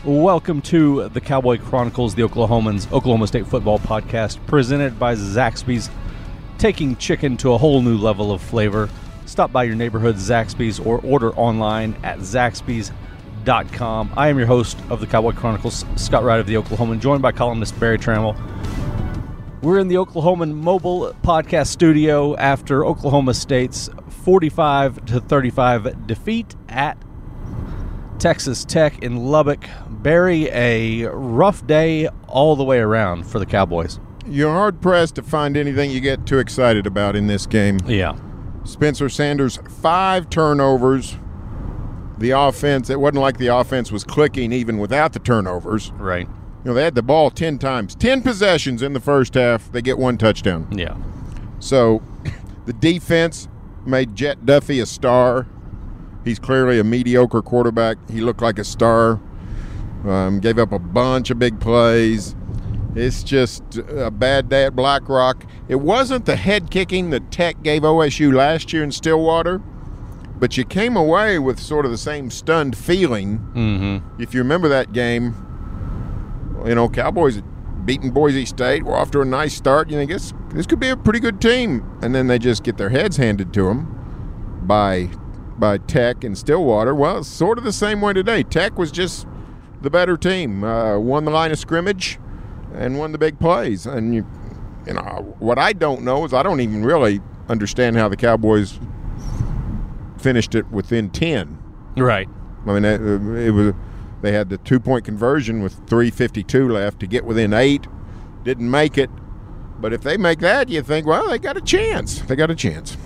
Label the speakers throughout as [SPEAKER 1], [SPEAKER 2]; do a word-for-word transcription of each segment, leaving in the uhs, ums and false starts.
[SPEAKER 1] Welcome to the Cowboy Chronicles, the Oklahomans Oklahoma State football podcast, presented by Zaxby's, taking chicken to a whole new level of flavor. Stop by your neighborhood Zaxby's or order online at zaxby's dot com. I am your host of the Cowboy Chronicles, Scott Wright of the Oklahoman, joined by columnist Barry Trammell. We're in the Oklahoman mobile podcast studio after Oklahoma State's forty-five to thirty-five defeat at Texas Tech in Lubbock. Barry, a rough day all the way around for the Cowboys.
[SPEAKER 2] You're hard-pressed to find anything you get too excited about in this game.
[SPEAKER 1] Yeah.
[SPEAKER 2] Spencer Sanders, five turnovers. The offense, it wasn't like the offense was clicking even without the turnovers.
[SPEAKER 1] Right.
[SPEAKER 2] You know, they had the ball ten times. ten possessions in the first half. They get one touchdown.
[SPEAKER 1] Yeah.
[SPEAKER 2] So the defense made Jet Duffy a star. He's clearly a mediocre quarterback. He looked like a star. Um, gave up a bunch of big plays. It's just a bad day at Black Rock. It wasn't the head kicking that Tech gave O S U last year in Stillwater, but you came away with sort of the same stunned feeling.
[SPEAKER 1] Mm-hmm.
[SPEAKER 2] If you remember that game, you know, Cowboys had beaten Boise State. We're off to a nice start. You think this, this could be a pretty good team. And then they just get their heads handed to them by, by Tech and Stillwater. Well, it's sort of the same way today. Tech was just the better team, uh, won the line of scrimmage and won the big plays. And, you, you know, what I don't know is I don't even really understand how the Cowboys finished it within ten.
[SPEAKER 1] Right.
[SPEAKER 2] I mean, it, it was they had the two-point conversion with three fifty-two left to get within eight. Didn't make it. But if they make that, you think, well, they got a chance. They got a chance.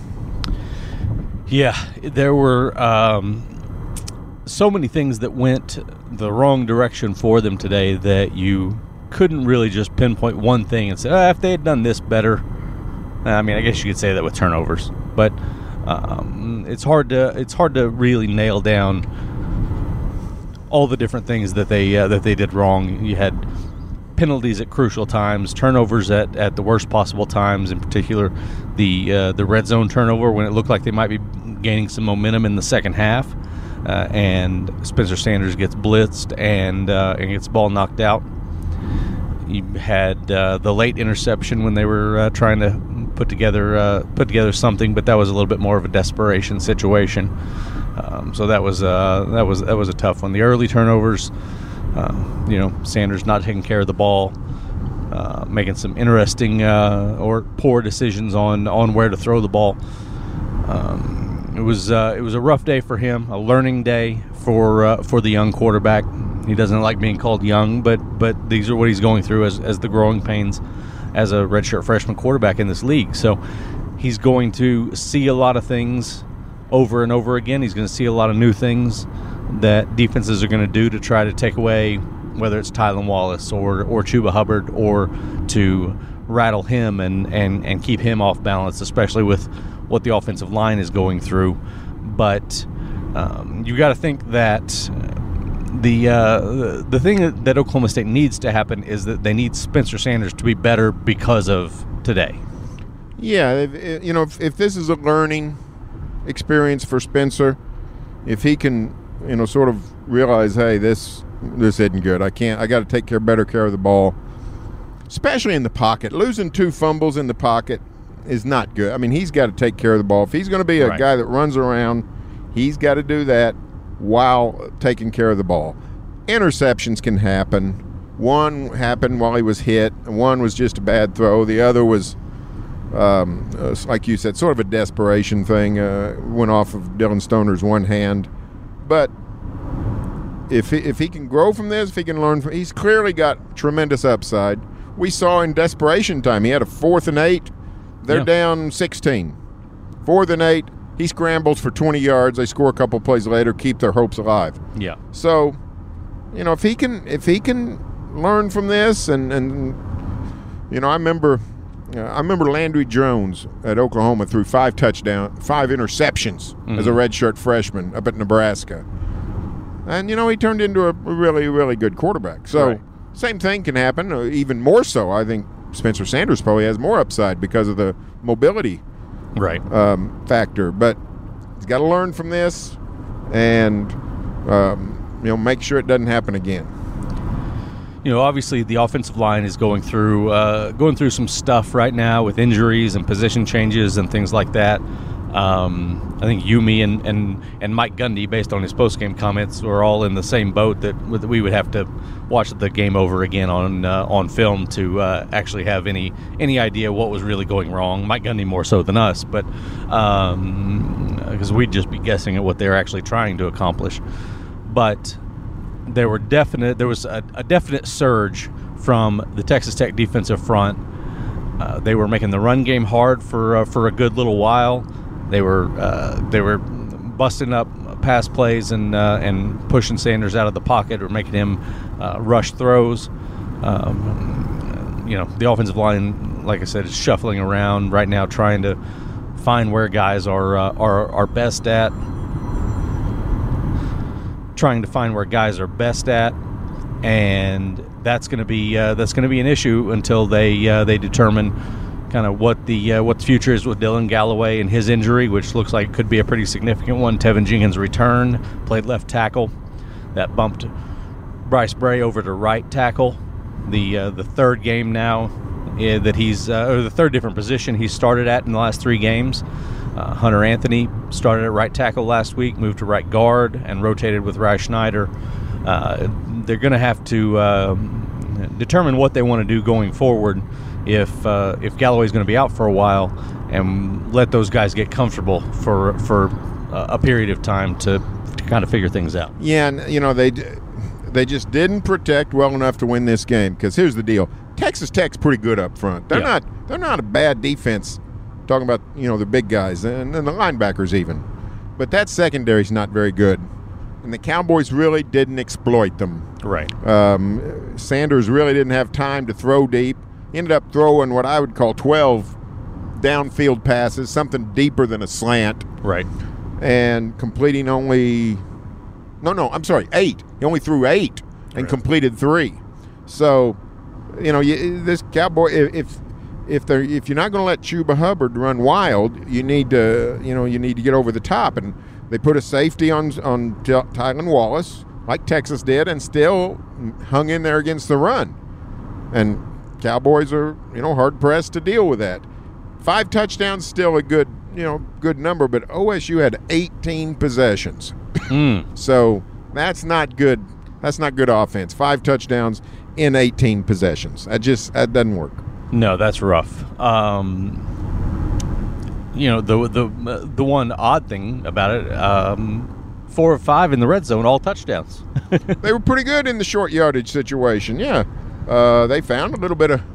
[SPEAKER 1] Yeah, there were um, so many things that went the wrong direction for them today that you couldn't really just pinpoint one thing and say, oh, if they had done this better. I mean, I guess you could say that with turnovers, but um, it's hard to it's hard to really nail down all the different things that they uh, that they did wrong. You had penalties at crucial times, turnovers at, at the worst possible times. In particular, the uh, the red zone turnover when it looked like they might be gaining some momentum in the second half, uh, and Spencer Sanders gets blitzed and uh, and gets the ball knocked out. You had uh, the late interception when they were uh, trying to put together uh, put together something, but that was a little bit more of a desperation situation. Um, so that was uh, that was that was a tough one. The early turnovers, uh, you know, Sanders not taking care of the ball, uh, making some interesting uh, or poor decisions on, on where to throw the ball. Um, it was uh, it was a rough day for him, a learning day for uh, for the young quarterback. He doesn't like being called young, but but these are what he's going through as as the growing pains as a redshirt freshman quarterback in this league. So he's going to see a lot of things over and over again. He's going to see a lot of new things that defenses are going to do to try to take away, whether it's Tylan Wallace or or Chuba Hubbard, or to rattle him and, and, and keep him off balance, especially with what the offensive line is going through. But um, you got to think that the uh, the thing that, that Oklahoma State needs to happen is that they need Spencer Sanders to be better because of today.
[SPEAKER 2] Yeah, if, you know, if, if this is a learning experience for Spencer, if he can, you know, sort of realize, hey, this this isn't good. I can't. I got to take care, better care of the ball, especially in the pocket. Losing two fumbles in the pocket is not good. I mean, he's got to take care of the ball. If he's going to be a
[SPEAKER 1] right.
[SPEAKER 2] guy that runs around, he's got to do that while taking care of the ball. Interceptions can happen. One happened while he was hit. One was just a bad throw. The other was, um, uh, like you said, sort of a desperation thing. Uh, went off of Dylan Stoner's one hand. But if he, if he can grow from this, if he can learn from, he's clearly got tremendous upside. We saw in desperation time, he had a fourth and eight. They're
[SPEAKER 1] yeah.
[SPEAKER 2] down sixteen. Fourth and eight. He scrambles for twenty yards. They score a couple plays later, keep their hopes alive.
[SPEAKER 1] Yeah.
[SPEAKER 2] So, you know, if he can, if he can learn from this, and and you know, I remember, uh, I remember Landry Jones at Oklahoma threw five touchdown, five interceptions mm-hmm. as a redshirt freshman up at Nebraska, and you know, he turned into a really, really good quarterback. So,
[SPEAKER 1] right.
[SPEAKER 2] same thing can happen, or even more so. I think Spencer Sanders probably has more upside because of the mobility
[SPEAKER 1] right
[SPEAKER 2] um, factor, but he's got to learn from this and um, you know, make sure it doesn't happen again.
[SPEAKER 1] you know, obviously the offensive line is going through uh, going through some stuff right now with injuries and position changes and things like that. Um, I think Yumi and, and, and Mike Gundy, based on his post-game comments, were all in the same boat that we would have to watch the game over again on uh, on film to uh, actually have any any idea what was really going wrong. Mike Gundy more so than us, but because um, we'd just be guessing at what they're actually trying to accomplish. But there were definite there was a, a definite surge from the Texas Tech defensive front. Uh, they were making the run game hard for uh, for a good little while. They were uh, they were busting up pass plays and uh, and pushing Sanders out of the pocket or making him uh, rush throws. Um, you know, the offensive line, like I said, is shuffling around right now, trying to find where guys are uh, are are best at. Trying to find where guys are best at, and that's going to be uh, that's going to be an issue until they uh, they determine kind of what the uh, what the future is with Dylan Galloway and his injury, which looks like it could be a pretty significant one. Tevin Jenkins returned, played left tackle. That bumped Bryce Bray over to right tackle. The uh, the third game now uh, that he's uh, or the third different position he's started at in the last three games. Uh, Hunter Anthony started at right tackle last week, moved to right guard, and rotated with Ry Schneider. Uh, they're going to have to uh, determine what they want to do going forward if uh, if Galloway's going to be out for a while, and let those guys get comfortable for for a period of time to, to kind of figure things out.
[SPEAKER 2] Yeah, and you know they they just didn't protect well enough to win this game. Because here's the deal: Texas Tech's pretty good up front. They're
[SPEAKER 1] yeah.
[SPEAKER 2] not they're not a bad defense. Talking about you know the big guys and, and the linebackers even, but that secondary's not very good, and the Cowboys really didn't exploit them.
[SPEAKER 1] Right.
[SPEAKER 2] Um, Sanders really didn't have time to throw deep. He ended up throwing what I would call twelve downfield passes, something deeper than a slant.
[SPEAKER 1] Right.
[SPEAKER 2] And completing only no, no, I'm sorry, eight. He only threw eight and
[SPEAKER 1] right.
[SPEAKER 2] completed three. So, you know, you, this Cowboy, if if they're if you're not going to let Chuba Hubbard run wild, you need to you know you need to get over the top. And they put a safety on on Tylan Wallace, like Texas did, and still hung in there against the run. And Cowboys are, you know, hard pressed to deal with that. Five touchdowns, still a good, you know, good number, but O S U had eighteen possessions.
[SPEAKER 1] Mm.
[SPEAKER 2] So that's not good. That's not good offense. Five touchdowns in eighteen possessions. That just that doesn't work.
[SPEAKER 1] No, that's rough. Um, you know, the the the one odd thing about it, um, four or five in the red zone, all touchdowns.
[SPEAKER 2] They were pretty good in the short yardage situation. Yeah. Uh, they found a little bit of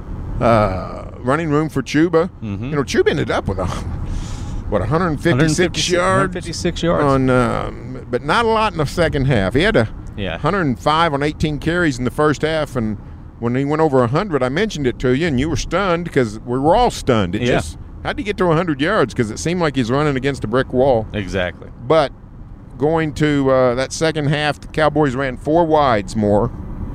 [SPEAKER 2] uh, running room for Chuba. Mm-hmm. You know, Chuba ended up with a what one hundred fifty-six yards,
[SPEAKER 1] one hundred fifty-six yards
[SPEAKER 2] on, um, but not a lot in the second half. He had a
[SPEAKER 1] yeah.
[SPEAKER 2] one hundred five on eighteen carries in the first half, and when he went over one hundred, I mentioned it to you, and you were stunned because we were all stunned. It
[SPEAKER 1] yeah.
[SPEAKER 2] just how'd he get to one hundred yards? Because it seemed like he's running against a brick wall.
[SPEAKER 1] Exactly.
[SPEAKER 2] But going to uh, that second half, the Cowboys ran four wides more.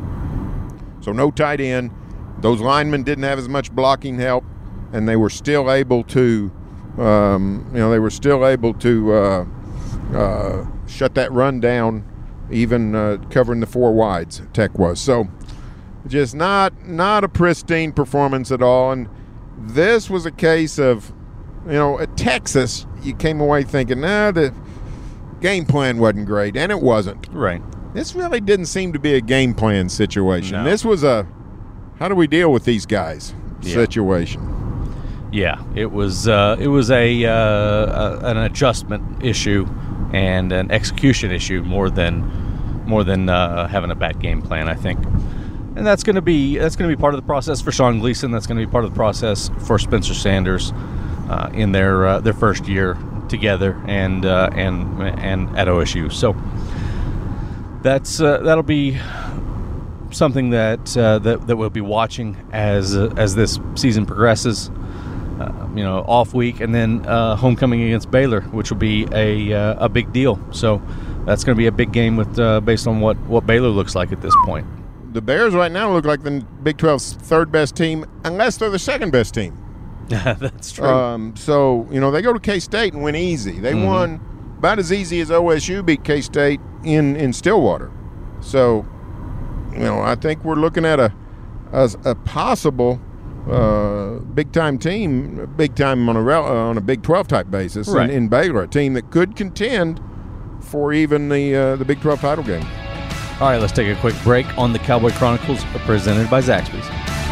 [SPEAKER 2] So no tight end. Those linemen didn't have as much blocking help, and they were still able to, um, you know, they were still able to uh, uh, shut that run down, even uh, covering the four wides. Tech was so just not not a pristine performance at all. And this was a case of, you know, at Texas, you came away thinking, nah, the game plan wasn't great, and it wasn't.
[SPEAKER 1] Right.
[SPEAKER 2] This really didn't seem to be a game plan situation.
[SPEAKER 1] No.
[SPEAKER 2] This was a how do we deal with these guys
[SPEAKER 1] yeah.
[SPEAKER 2] situation.
[SPEAKER 1] Yeah, it was uh, it was a, uh, a an adjustment issue and an execution issue more than more than uh, having a bad game plan, I think. And that's going to be that's going to be part of the process for Sean Gleason. That's going to be part of the process for Spencer Sanders uh, in their uh, their first year together and uh, and and at O S U. So. That's uh, that'll be something that uh, that that we'll be watching as uh, as this season progresses. Uh, you know, off week and then uh, homecoming against Baylor, which will be a uh, a big deal. So that's going to be a big game with uh, based on what, what Baylor looks like at this point.
[SPEAKER 2] The Bears right now look like the Big twelve's third best team, unless they're the second best team.
[SPEAKER 1] That's true.
[SPEAKER 2] Um, so you know they go to K-State and win easy. They mm-hmm. won about as easy as O S U beat K-State in, in Stillwater. So, you know, I think we're looking at a a, a possible uh, big time team, big time on a rel- uh, on a Big twelve type basis
[SPEAKER 1] right.
[SPEAKER 2] in, in Baylor, a team that could contend for even the uh, the Big twelve title game.
[SPEAKER 1] All right, let's take a quick break on the Cowboy Chronicles, presented by Zaxby's.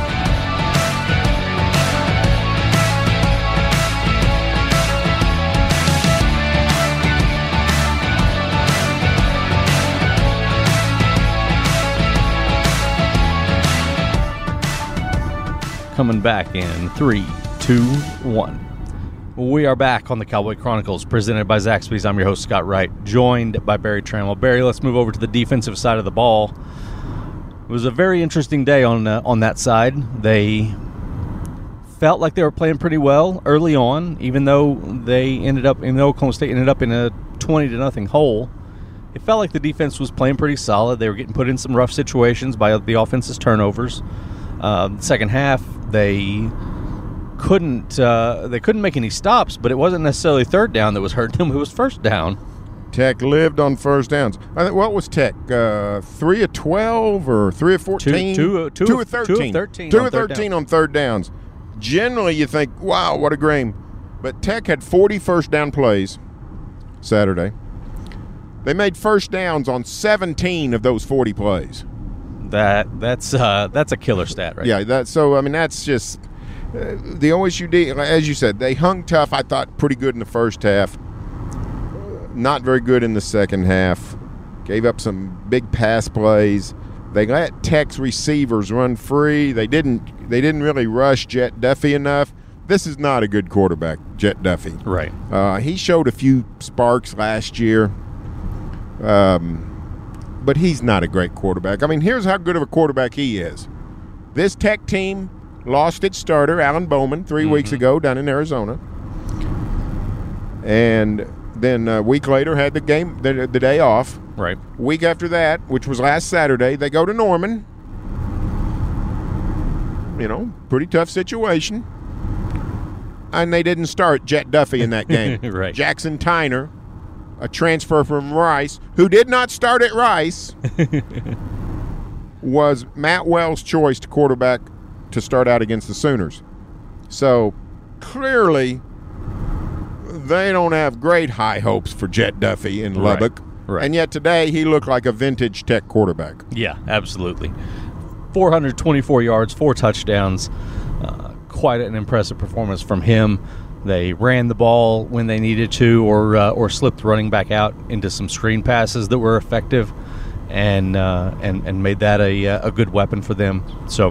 [SPEAKER 1] Coming back in three, two, one. We are back on the Cowboy Chronicles, presented by Zaxby's. I'm your host, Scott Wright, joined by Barry Trammell. Barry, let's move over to the defensive side of the ball. It was a very interesting day on uh, on that side. They felt like they were playing pretty well early on, even though they ended up, in Oklahoma State ended up in a twenty to nothing hole. It felt like the defense was playing pretty solid. They were getting put in some rough situations by the offense's turnovers. Uh, second half, they couldn't uh, they couldn't make any stops, but it wasn't necessarily third down that was hurting them. It was first down.
[SPEAKER 2] Tech lived on first downs. I think, what was Tech? Uh, three of twelve or three of fourteen?
[SPEAKER 1] Two, two, two,
[SPEAKER 2] two
[SPEAKER 1] of,
[SPEAKER 2] of thirteen.
[SPEAKER 1] Two of thirteen.
[SPEAKER 2] Two
[SPEAKER 1] on
[SPEAKER 2] of
[SPEAKER 1] third
[SPEAKER 2] thirteen
[SPEAKER 1] down.
[SPEAKER 2] on third downs. Generally, you think, wow, what a game. But Tech had forty first down plays Saturday. They made first downs on seventeen of those forty plays.
[SPEAKER 1] That that's uh, that's a killer stat, right?
[SPEAKER 2] Yeah, that. So I mean, that's just uh, the O S U D. As you said, they hung tough. I thought pretty good in the first half. Not very good in the second half. Gave up some big pass plays. They let Tech's receivers run free. They didn't. They didn't really rush Jet Duffy enough. This is not a good quarterback, Jet Duffy.
[SPEAKER 1] Right.
[SPEAKER 2] Uh, he showed a few sparks last year. Um. But he's not a great quarterback. I mean, here's how good of a quarterback he is. This Tech team lost its starter, Alan Bowman, three mm-hmm. weeks ago down in Arizona. And then a week later had the game, the, the day off.
[SPEAKER 1] Right.
[SPEAKER 2] Week after that, which was last Saturday, they go to Norman. You know, pretty tough situation. And they didn't start Jet Duffy in that game.
[SPEAKER 1] Right.
[SPEAKER 2] Jackson Tyner, a transfer from Rice, who did not start at Rice, was Matt Wells' choice to quarterback to start out against the Sooners. So clearly, they don't have great high hopes for Jet Duffy in Lubbock.
[SPEAKER 1] Right. Right.
[SPEAKER 2] And yet today, he looked like a vintage Tech quarterback.
[SPEAKER 1] Yeah, absolutely. four hundred twenty-four yards, four touchdowns. Uh, quite an impressive performance from him. They ran the ball when they needed to, or uh, or slipped the running back out into some screen passes that were effective, and uh, and and made that a a good weapon for them. So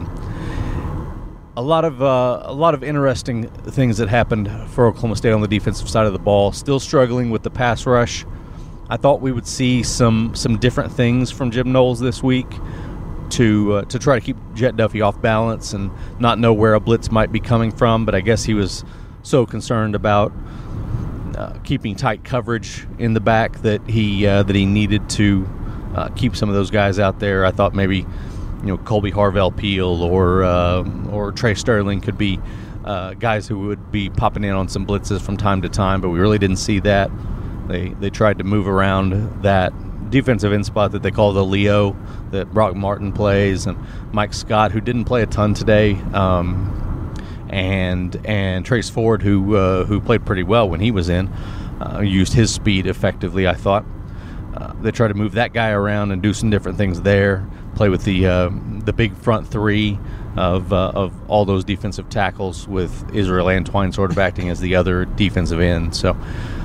[SPEAKER 1] a lot of uh, a lot of interesting things that happened for Oklahoma State on the defensive side of the ball. Still struggling with the pass rush. I thought we would see some some different things from Jim Knowles this week to uh, to try to keep Jet Duffy off balance and not know where a blitz might be coming from. But I guess he was so concerned about uh, keeping tight coverage in the back that he uh, that he needed to uh, keep some of those guys out there. I thought maybe, you know, Colby Harvell Peel or uh, or Trey Sterling could be uh, guys who would be popping in on some blitzes from time to time, but we really didn't see that. They they tried to move around that defensive end spot that they call the Leo that Brock Martin plays, and Mike Scott, who didn't play a ton today. Um, and and Trace Ford, who uh, who played pretty well when he was in, uh, used his speed effectively, I thought. Uh, they tried to move that guy around and do some different things there, play with the uh, the big front three of uh, of all those defensive tackles, with Israel Antwine sort of acting as the other defensive end. So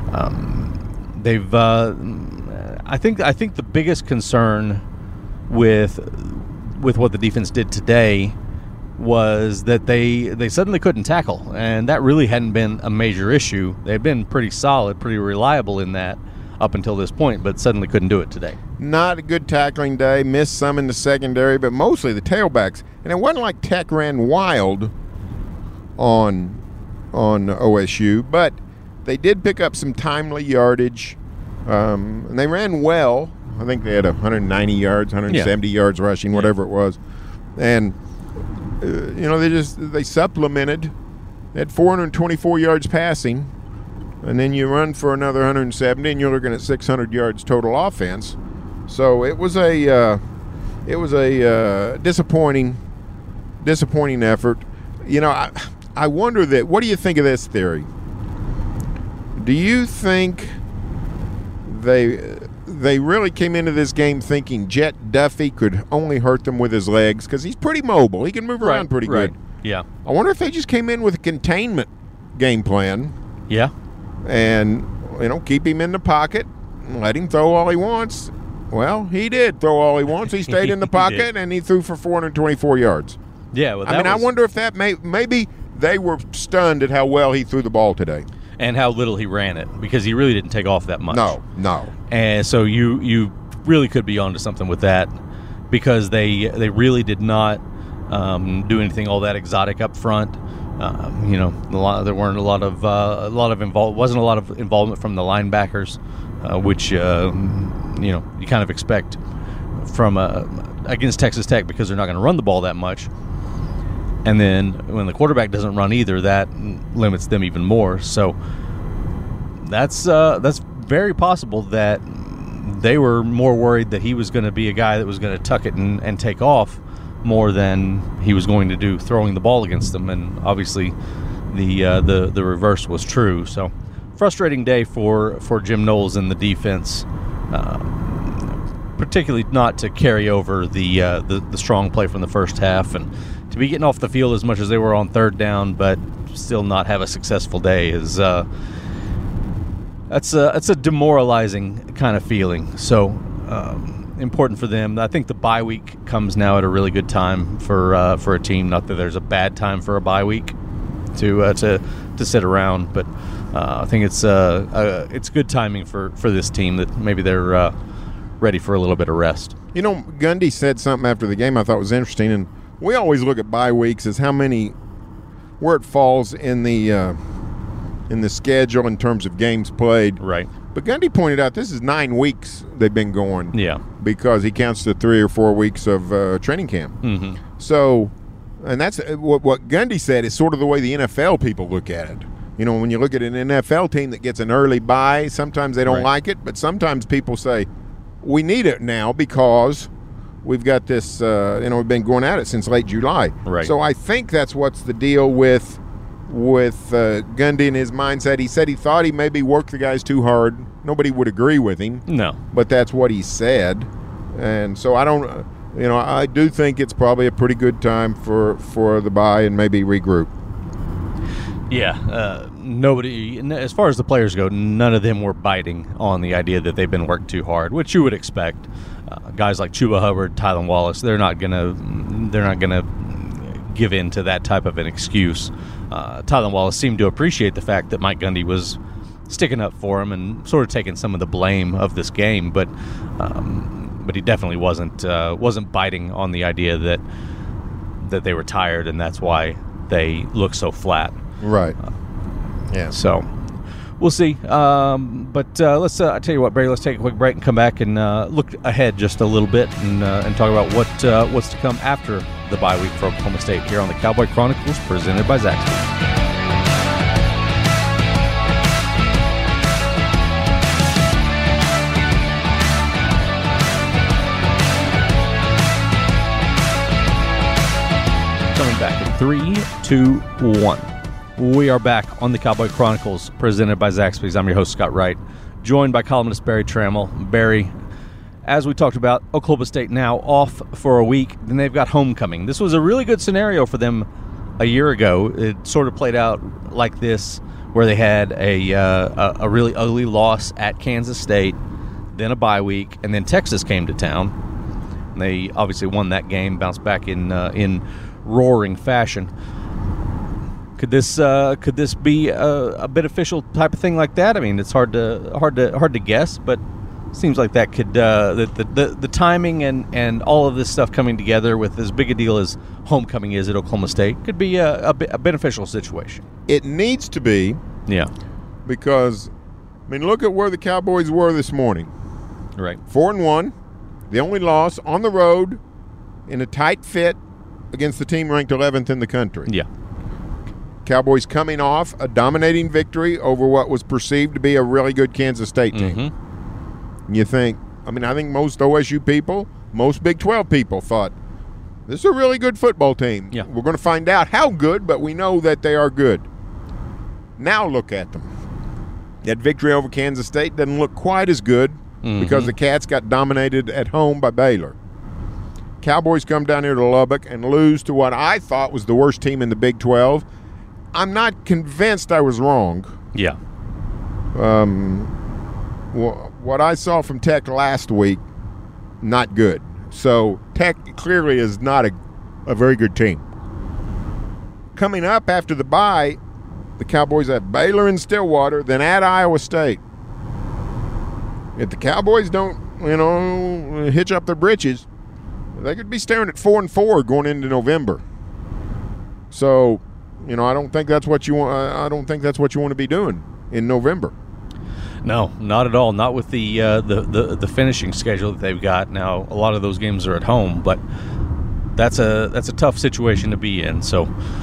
[SPEAKER 1] um, they've uh, I think I think the biggest concern with with what the defense did today was that they they suddenly couldn't tackle, and that really hadn't been a major issue. They've been pretty solid, pretty reliable in that up until this point, but suddenly couldn't do it today.
[SPEAKER 2] Not a good tackling day. Missed some in the secondary, but mostly the tailbacks. And it wasn't like Tech ran wild on on O S U, but they did pick up some timely yardage, um, and they ran well. I think they had one hundred ninety yards, one hundred seventy yeah. yards rushing, whatever yeah. it was. And uh, you know, they just they supplemented. They had four hundred twenty-four yards passing, and then you run for another one hundred seventy, and you're looking at six hundred yards total offense. So it was a uh, it was a uh, disappointing, disappointing effort. You know, I, I wonder that. What do you think of this theory? Do you think they they really came into this game thinking Jet Duffy could only hurt them with his legs because he's pretty mobile. He can move around
[SPEAKER 1] right,
[SPEAKER 2] pretty
[SPEAKER 1] right.
[SPEAKER 2] good.
[SPEAKER 1] Yeah.
[SPEAKER 2] I wonder if they just came in with a containment game plan.
[SPEAKER 1] Yeah.
[SPEAKER 2] And, you know, keep him in the pocket, let him throw all he wants. Well, he did throw all he wants. He stayed in the pocket, and he threw for four hundred twenty-four yards.
[SPEAKER 1] Yeah, well, that
[SPEAKER 2] I mean,
[SPEAKER 1] was,
[SPEAKER 2] I wonder if that may maybe they were stunned at how well he threw the ball today.
[SPEAKER 1] And how little he ran it, because he really didn't take off that much.
[SPEAKER 2] No, no.
[SPEAKER 1] And so you you really could be onto something with that, because they they really did not um, do anything all that exotic up front. Um, you know, a lot, there weren't a lot of uh, a lot of invol- wasn't a lot of involvement from the linebackers, uh, which uh, you know you kind of expect from uh, against Texas Tech, because they're not going to run the ball that much. And then when the quarterback doesn't run either, that limits them even more. So that's uh, that's very possible that they were more worried that he was going to be a guy that was going to tuck it and, and take off more than he was going to do throwing the ball against them. And obviously the uh, the the reverse was true. So frustrating day for, for Jim Knowles and the defense, uh, particularly not to carry over the, uh, the the strong play from the first half, and to be getting off the field as much as they were on third down, but still not have a successful day is uh, that's a that's a demoralizing kind of feeling. So um, important for them. I think the bye week comes now at a really good time for uh, for a team. Not that there's a bad time for a bye week to uh, to to sit around, but uh, I think it's uh, uh, it's good timing for, for this team that maybe they're uh, ready for a little bit of rest.
[SPEAKER 2] You know, Gundy said something after the game I thought was interesting, and we always look at bye weeks as how many, where it falls in the uh, in the schedule in terms of games played.
[SPEAKER 1] Right.
[SPEAKER 2] But Gundy pointed out this is nine weeks they've been going.
[SPEAKER 1] Yeah.
[SPEAKER 2] Because he counts the three or four weeks of uh, training camp.
[SPEAKER 1] Mm-hmm.
[SPEAKER 2] So, and that's what, what Gundy said is sort of the way the N F L people look at it. You know, when you look at an N F L team that gets an early bye, sometimes they don't
[SPEAKER 1] Right.
[SPEAKER 2] like it, but sometimes people say, we need it now because we've got this, uh, you know, we've been going at it since late July.
[SPEAKER 1] Right.
[SPEAKER 2] So I think that's what's the deal with with uh, Gundy and his mindset. He said he thought he maybe worked the guys too hard. Nobody would agree with him.
[SPEAKER 1] No.
[SPEAKER 2] But that's what he said. And so I don't, uh, you know, I do think it's probably a pretty good time for, for the bye and maybe regroup.
[SPEAKER 1] Yeah, uh, nobody, as far as the players go, none of them were biting on the idea that they've been worked too hard, which you would expect. Uh, guys like Chuba Hubbard, Tylan Wallace, they're not gonna, they're not gonna give in to that type of an excuse. Uh, Tylan Wallace seemed to appreciate the fact that Mike Gundy was sticking up for him and sort of taking some of the blame of this game, but um, but he definitely wasn't uh, wasn't biting on the idea that that they were tired and that's why they look so flat.
[SPEAKER 2] Right. Yeah.
[SPEAKER 1] So we'll see. Um, but uh, let's. Uh, I tell you what, Barry. Let's take a quick break and come back and uh, look ahead just a little bit and uh, and talk about what uh, what's to come after the bye week for Oklahoma State here on the Cowboy Chronicles, presented by Zaxby's. Coming back in three, two, one. We are back on the Cowboy Chronicles, presented by Zaxby's. I'm your host, Scott Wright, joined by columnist Barry Trammell. Barry, as we talked about, Oklahoma State now off for a week, then they've got homecoming. This was a really good scenario for them a year ago. It sort of played out like this, where they had a uh, a, a really ugly loss at Kansas State, then a bye week, and then Texas came to town. And they obviously won that game, bounced back in uh, in roaring fashion. Could this uh, could this be a, a beneficial type of thing like that? I mean, it's hard to hard to hard to guess, but it seems like that could uh, the, the the the timing and, and all of this stuff coming together with as big a deal as homecoming is at Oklahoma State could be a, a, a beneficial situation.
[SPEAKER 2] It needs to be.
[SPEAKER 1] Yeah.
[SPEAKER 2] Because, I mean, look at where the Cowboys were this morning.
[SPEAKER 1] Right.
[SPEAKER 2] Four and one, the only loss on the road in a tight fit against the team ranked eleventh in the country.
[SPEAKER 1] Yeah.
[SPEAKER 2] Cowboys coming off a dominating victory over what was perceived to be a really good Kansas State team.
[SPEAKER 1] Mm-hmm.
[SPEAKER 2] You think, I mean, I think most O S U people most Big twelve people thought, this is a really good football team.
[SPEAKER 1] Yeah.
[SPEAKER 2] We're going to find out how good, but we know that they are good. Now look at them. That victory over Kansas State doesn't look quite as good mm-hmm. because the Cats got dominated at home by Baylor. Cowboys come down here to Lubbock and lose to what I thought was the worst team in the Big twelve. I'm not convinced I was wrong.
[SPEAKER 1] Yeah.
[SPEAKER 2] Um, wh- what I saw from Tech last week, not good. So Tech clearly is not a, a very good team. Coming up after the bye, the Cowboys have Baylor and Stillwater, then at Iowa State. If the Cowboys don't, you know, hitch up their britches, they could be staring at four and four going into November. So, you know, I don't think that's what you want. I don't think that's what you want to be doing in November.
[SPEAKER 1] No, not at all. Not with the, uh, the the the finishing schedule that they've got now. A lot of those games are at home, but that's a that's a tough situation to be in. So,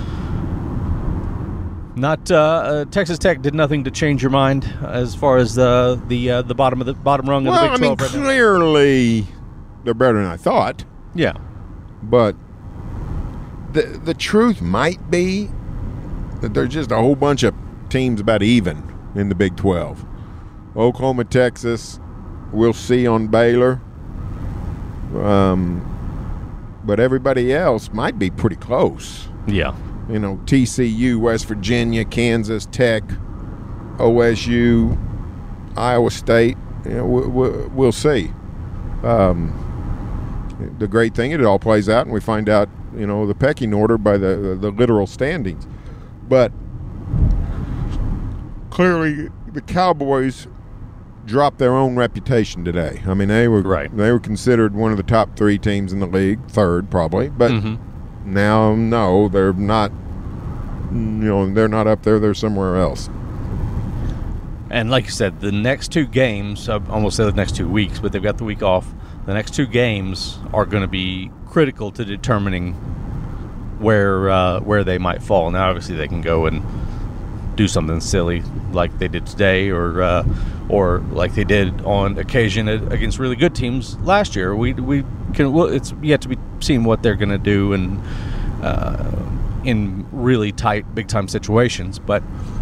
[SPEAKER 1] not uh, uh, Texas Tech did nothing to change your mind as far as the the uh, the bottom of the bottom rung of
[SPEAKER 2] well,
[SPEAKER 1] the Big twelve.
[SPEAKER 2] I mean,
[SPEAKER 1] right
[SPEAKER 2] clearly now. They're better than I thought.
[SPEAKER 1] Yeah,
[SPEAKER 2] but the the truth might be that there's just a whole bunch of teams about even in the Big twelve. Oklahoma, Texas, we'll see on Baylor. Um, but everybody else might be pretty close.
[SPEAKER 1] Yeah.
[SPEAKER 2] You know, T C U, West Virginia, Kansas, Tech, O S U, Iowa State. You know, we, we, we'll see. Um, the great thing, it all plays out, and we find out, you know, the pecking order by the, the, the literal standings. But clearly the Cowboys dropped their own reputation today. I mean, they were
[SPEAKER 1] right.
[SPEAKER 2] They were considered one of the top three teams in the league, third probably, but mm-hmm. now no, they're not. You know, they're not up there. They're somewhere else.
[SPEAKER 1] And like you said, the next two games, I almost said the next two weeks, but they've got the week off. The next two games are going to be critical to determining where uh, where they might fall. Now, obviously, they can go and do something silly like they did today, or uh, or like they did on occasion against really good teams last year. We we can. Well, it's yet to be seen what they're going to do and uh, in really tight, big time situations. But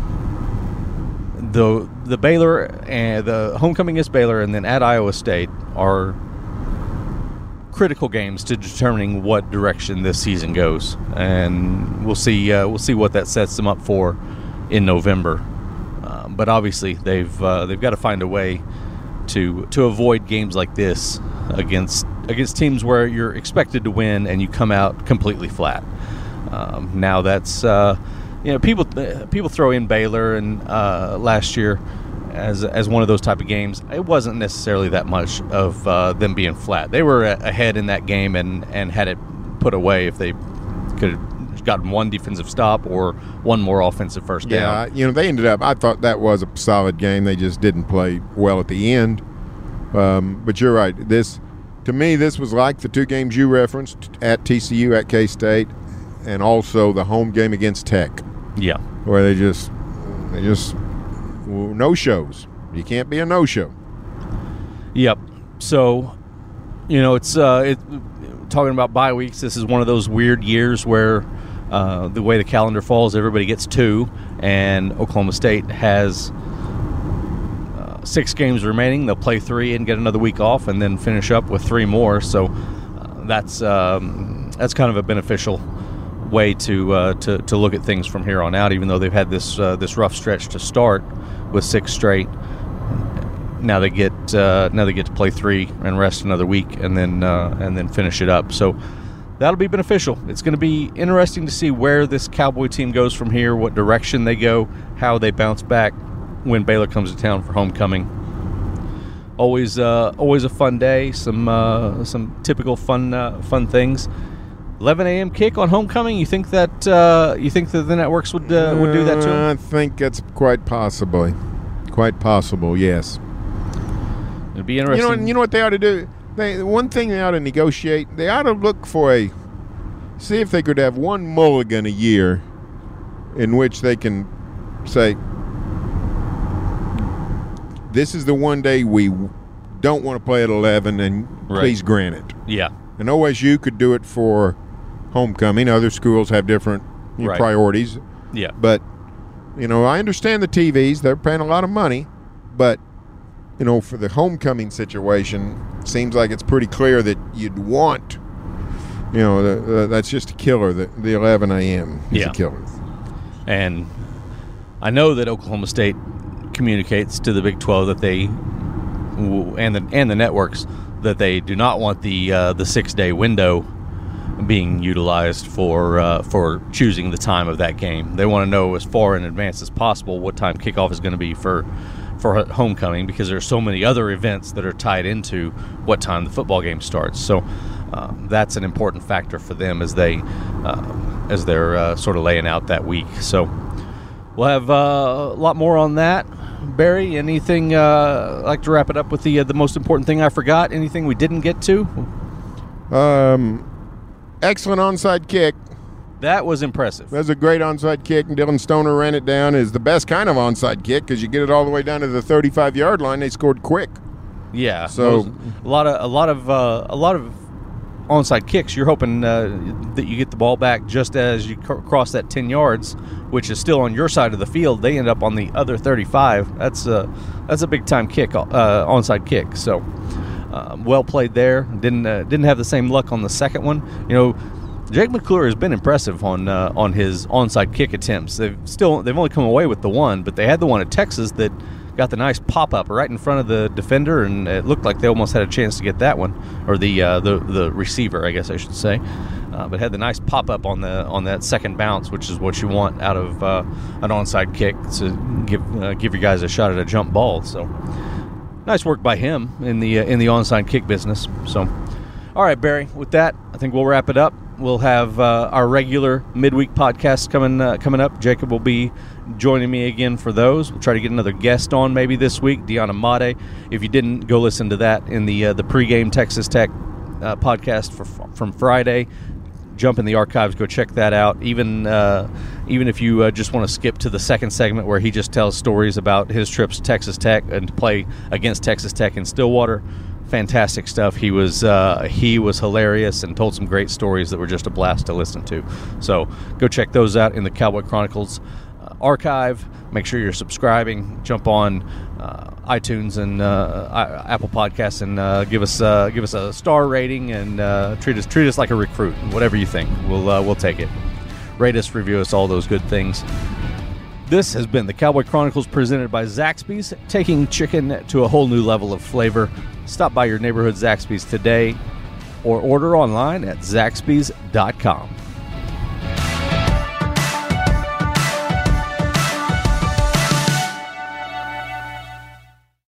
[SPEAKER 1] the the Baylor and the homecoming is Baylor, and then at Iowa State are critical games to determining what direction this season goes, and we'll see. Uh, we'll see what that sets them up for in November. Um, but obviously, they've uh, they've got to find a way to to avoid games like this against against teams where you're expected to win and you come out completely flat. Um, now that's uh, you know people uh, people throw in Baylor and uh, last year as as one of those type of games. It wasn't necessarily that much of uh, them being flat. They were ahead in that game and, and had it put away if they could have gotten one defensive stop or one more offensive first down.
[SPEAKER 2] Yeah, you know, they ended up, I thought that was a solid game. They just didn't play well at the end. Um, but you're right. This, to me, this was like the two games you referenced at T C U, at K-State, and also the home game against Tech.
[SPEAKER 1] Yeah.
[SPEAKER 2] Where they just, they just, no shows. You can't be a no-show.
[SPEAKER 1] Yep. So, you know, it's uh, it, talking about bye weeks. This is one of those weird years where uh, the way the calendar falls, everybody gets two, and Oklahoma State has uh, six games remaining. They'll play three and get another week off, and then finish up with three more. So uh, that's um, that's kind of a beneficial way to uh, to to look at things from here on out. Even though they've had this uh, this rough stretch to start with six straight, now they get uh, now they get to play three and rest another week, and then uh, and then finish it up. So that'll be beneficial. It's going to be interesting to see where this Cowboy team goes from here, what direction they go, how they bounce back when Baylor comes to town for homecoming. Always uh, always a fun day. Some uh, some typical fun uh, fun things. eleven a.m. kick on homecoming. You think that uh, you think that the networks would uh, would do that to them?
[SPEAKER 2] I think that's quite possibly, quite possible. Yes.
[SPEAKER 1] It'd be interesting.
[SPEAKER 2] You know, you know what they ought to do. They one thing they ought to negotiate. They ought to look for a, see if they could have one mulligan a year, in which they can say, this is the one day we don't want to play at eleven, then
[SPEAKER 1] Right.
[SPEAKER 2] please grant it.
[SPEAKER 1] Yeah.
[SPEAKER 2] And O S U could do it for homecoming. Other schools have different you know,
[SPEAKER 1] Right.
[SPEAKER 2] priorities.
[SPEAKER 1] Yeah.
[SPEAKER 2] But, you know, I understand the T Vs. They're paying a lot of money. But, you know, for the homecoming situation, seems like it's pretty clear that you'd want, you know, the, the, that's just a killer. The, the eleven a.m. is
[SPEAKER 1] Yeah.
[SPEAKER 2] a killer.
[SPEAKER 1] And I know that Oklahoma State communicates to the Big twelve that they and the and the networks that they do not want the uh, the six day window being utilized for uh, for choosing the time of that game. They want to know as far in advance as possible what time kickoff is going to be for for homecoming, because there are so many other events that are tied into what time the football game starts. So uh, that's an important factor for them as they uh, as they're uh, sort of laying out that week. So we'll have uh, a lot more on that. Barry, anything uh, like to wrap it up with the uh, the most important thing I forgot? Anything we didn't get to?
[SPEAKER 2] Um, excellent onside kick.
[SPEAKER 1] That was impressive.
[SPEAKER 2] That was a great onside kick, and Dylan Stoner ran it down. Is the best kind of onside kick because you get it all the way down to the thirty-five yard line. They scored quick.
[SPEAKER 1] Yeah.
[SPEAKER 2] So-
[SPEAKER 1] those- a lot of a lot of uh, a lot of onside kicks. You're hoping uh, that you get the ball back just as you cr- cross that ten yards, which is still on your side of the field. They end up on the other thirty-five. That's a that's a big time kick, uh, onside kick. So uh, well played there. Didn't uh, didn't have the same luck on the second one. You know, Jake McClure has been impressive on uh, on his onside kick attempts. They've still they've only come away with the one, but they had the one at Texas that got the nice pop up right in front of the defender, and it looked like they almost had a chance to get that one, or the uh, the the receiver, I guess I should say. Uh, but had the nice pop up on the on that second bounce, which is what you want out of uh, an onside kick to give uh, give your guys a shot at a jump ball. So nice work by him in the uh, in the onside kick business. So all right, Barry. With that, I think we'll wrap it up. We'll have uh, our regular midweek podcasts coming uh, coming up. Jacob will be joining me again for those. We'll try to get another guest on maybe this week, Deanna Mate. If you didn't, go listen to that in the uh, the pregame Texas Tech uh, podcast for, from Friday. Jump in the archives, go check that out. Even uh, even if you uh, just want to skip to the second segment where he just tells stories about his trips to Texas Tech and to play against Texas Tech in Stillwater. Fantastic stuff. He was uh, he was hilarious and told some great stories that were just a blast to listen to. So go check those out in the Cowboy Chronicles uh, archive. Make sure you're subscribing. Jump on uh, iTunes and uh, I- Apple Podcasts and uh, give us uh, give us a star rating and uh, treat us treat us like a recruit. Whatever you think, we'll uh, we'll take it. Rate us, review us, all those good things. This has been the Cowboy Chronicles presented by Zaxby's, taking chicken to a whole new level of flavor. Stop by your neighborhood Zaxby's today or order online at zaxby's dot com.